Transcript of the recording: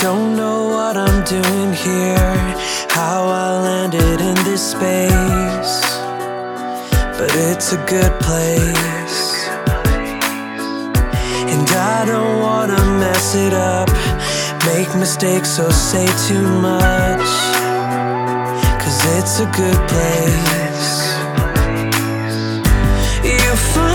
Don't know what I'm doing here, how I landed in this space, but it's a good place. And I don't wanna mess it up, make mistakes or say too much, 'cause it's a good place. You find